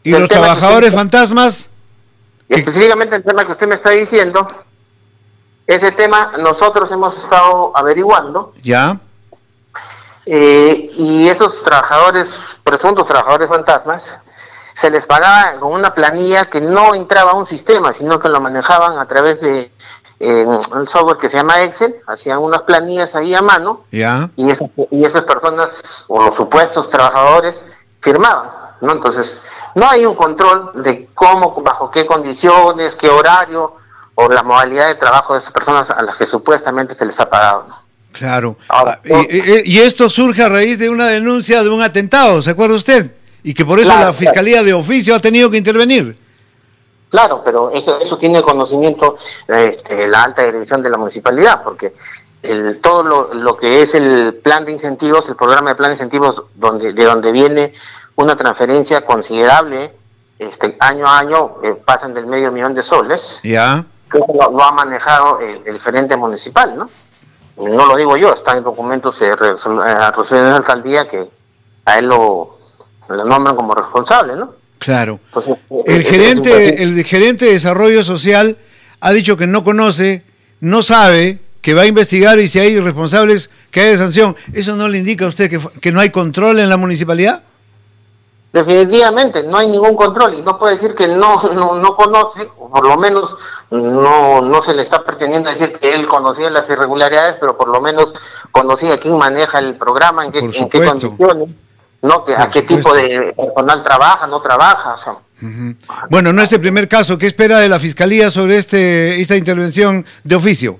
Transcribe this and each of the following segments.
¿Y los trabajadores fantasmas? Específicamente el tema que usted me está diciendo, ese tema nosotros hemos estado averiguando. Ya. Y esos trabajadores, presuntos trabajadores fantasmas, se les pagaba con una planilla que no entraba a un sistema, sino que lo manejaban a través de un software que se llama Excel, hacían unas planillas ahí a mano, Ya. y esas personas, o los supuestos trabajadores, firmaban, ¿no? Entonces, no hay un control de cómo, bajo qué condiciones, qué horario, o la modalidad de trabajo de esas personas a las que supuestamente se les ha pagado, ¿no? Claro. Ahora, Y esto surge a raíz de una denuncia de un atentado, ¿se acuerda usted? Y que por eso claro, la Fiscalía de Oficio ha tenido que intervenir. Claro, pero eso tiene conocimiento la alta dirección de la municipalidad, porque todo lo que es el plan de incentivos, el programa de plan de incentivos, de donde viene una transferencia considerable, año a año, pasan del $500,000 de soles, Ya. que lo ha manejado el gerente municipal, ¿no? No lo digo yo, está en documentos de resolución de la alcaldía que a él lo nombran como responsable, ¿no? Claro. Entonces, El gerente de Desarrollo Social ha dicho que no conoce, no sabe, que va a investigar y si hay responsables que haya sanción. ¿Eso no le indica a usted que no hay control en la municipalidad? Definitivamente, no hay ningún control y no puede decir que no conoce, o por lo menos no se le está pretendiendo decir que él conocía las irregularidades, pero por lo menos conocía quién maneja el programa, en qué condiciones, ¿no? A qué tipo de personal trabaja, no trabaja. O sea. Uh-huh. Bueno, no es el primer caso. ¿Qué espera de la Fiscalía sobre esta intervención de oficio?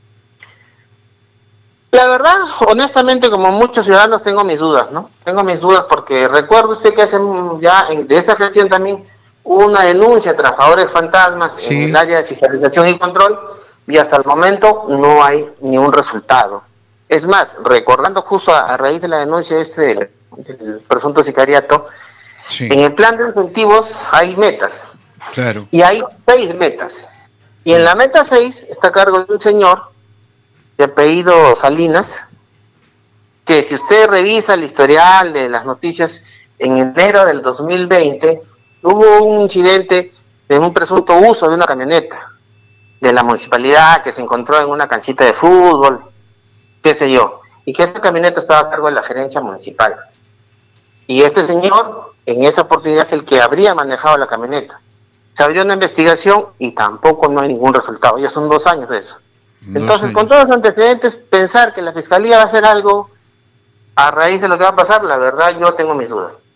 La verdad, honestamente, como muchos ciudadanos, tengo mis dudas, ¿no? Tengo mis dudas porque recuerdo usted que de esta gestión también hubo una denuncia a trabajadores fantasmas en el área de fiscalización y control y hasta el momento no hay ni un resultado. Es más, recordando justo a raíz de la denuncia del presunto sicariato, en el plan de incentivos hay metas. Claro. Y hay 6 metas. Y en la meta 6 está a cargo de un señor de apellido Salinas, que si usted revisa el historial de las noticias, en enero del 2020 hubo un incidente de un presunto uso de una camioneta de la municipalidad que se encontró en una canchita de fútbol, qué sé yo, y que esta camioneta estaba a cargo de la gerencia municipal. Y este señor, en esa oportunidad, es el que habría manejado la camioneta. Se abrió una investigación y tampoco no hay ningún resultado, ya son 2 años de eso. Entonces, con todos los antecedentes, pensar que la Fiscalía va a hacer algo a raíz de lo que va a pasar, la verdad, yo tengo mis dudas.